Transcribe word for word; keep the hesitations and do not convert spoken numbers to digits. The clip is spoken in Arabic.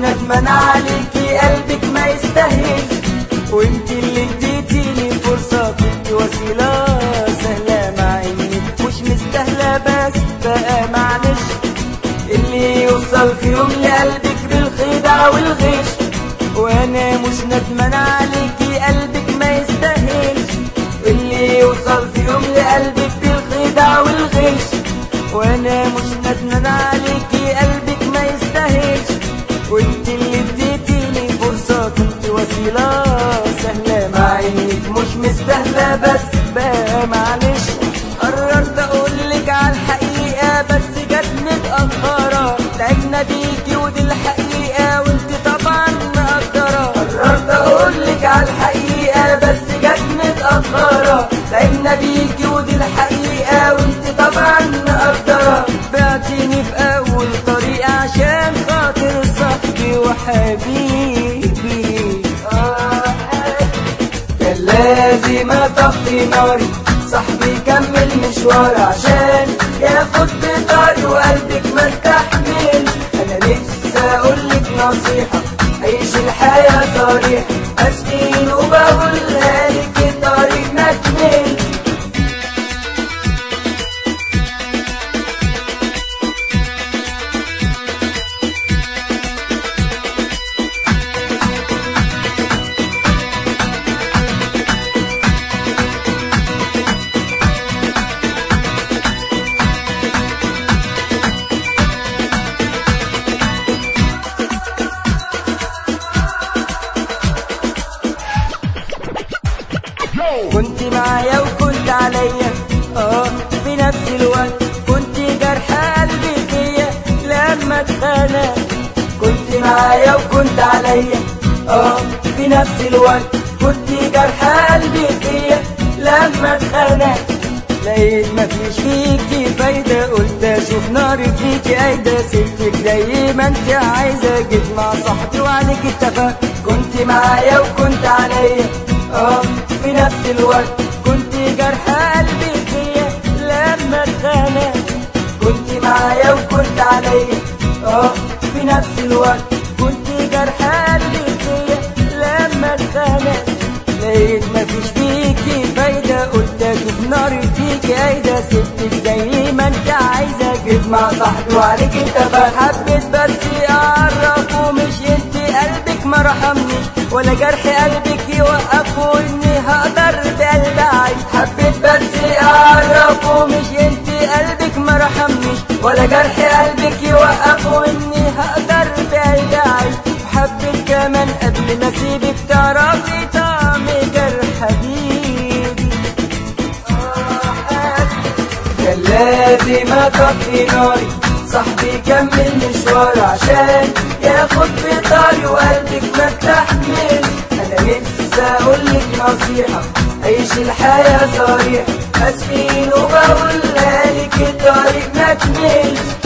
ندمان عليكي، قلبك ما يستاهلش، وانت اللي اديتيني فرصة، كنت وسيلة سهلة مع انك مش مستاهلة، بس بقى معلش اللي يوصل في يوم لقلبك بالخداع والغش، وانا مش ندمان عليكي، قلبك ما يستاهلش، اللي يوصل في يوم لقلبك بالخداع والغش، وانا مش ندمان عليكي، قلبك ما يستاهلش، وانت اللي اديتيني فرصة، كنت وسيلة سهلة مع انك مش مستاهلة، بس بقى معلش قررت اقولك على الحقيقة، بس جت متأخرة، تعبنا بيكي ودي الحقيقة، وانت طبعا مقدرة. قررت اقولك على الحقيقة، بس جت متأخرة، تعبنا بيكي ودي الحقيقة، وانت طبعا مقدرة. بعتيني في اول طريق عشان خاطر صاحبي وحبيبي، آه كان لازم اطفي ناري، صاحبي كمل مشوار عشان ياخد بطاري، وقلبك ما استحمل. انا نفسي اقولك نصيحة، عيش الحياة صريح، اسكين وبقولها لك الطريق ما تمل. كنت معايا وكنت عليا، اه في نفس الوقت، كنت جرح قلبي فيا لما اتخانق. كنت معايا وكنت عليا، اه في نفس الوقت، كنت جرح قلبي فيا لما اتخانق. لقيت مفيش فيكي فايدة، قلت اشوف ناري فيكي قايدة، سبتك زي ما انت عايزة، جيت مع صاحبي وعليك اتفقت. كنت معايا وكنت عليا، اه في نفس الوقت، كنت جرح قلبي فيا لما اتخانق. كنت معايا وكنت عليا، اه في نفس الوقت، كنت جرح قلبي فيا لما اتخانق. لقيت مفيش فيكي فايدة، قلت اشوف ناري فيكي قايدة، سبتك زي ما انت عايزة، جيت مع صاحبي وعليك اتفقت. حبيت بس اعرف ومش انت قلبك ما رحمنيش، ولا جرح قلبك يوقف واني هقدر بقلب عايش. حبيت بس اعرف ومش انت قلبك ما رحمنيش، ولا جرح قلبك يوقف واني هقدر بقلب عايش. وحبيت كمان قبل ما اسيبك تعرفي طعم جرح حبيبي، كان لازم اطفي ناري، صاحبي كمل مشوار عشان ياخد بطاري، وقلبك ما استحمل. انا نفسي اقولك نصيحة، عيش الحياة صريح، اسفين وبقولها لك الطريق ما تملش.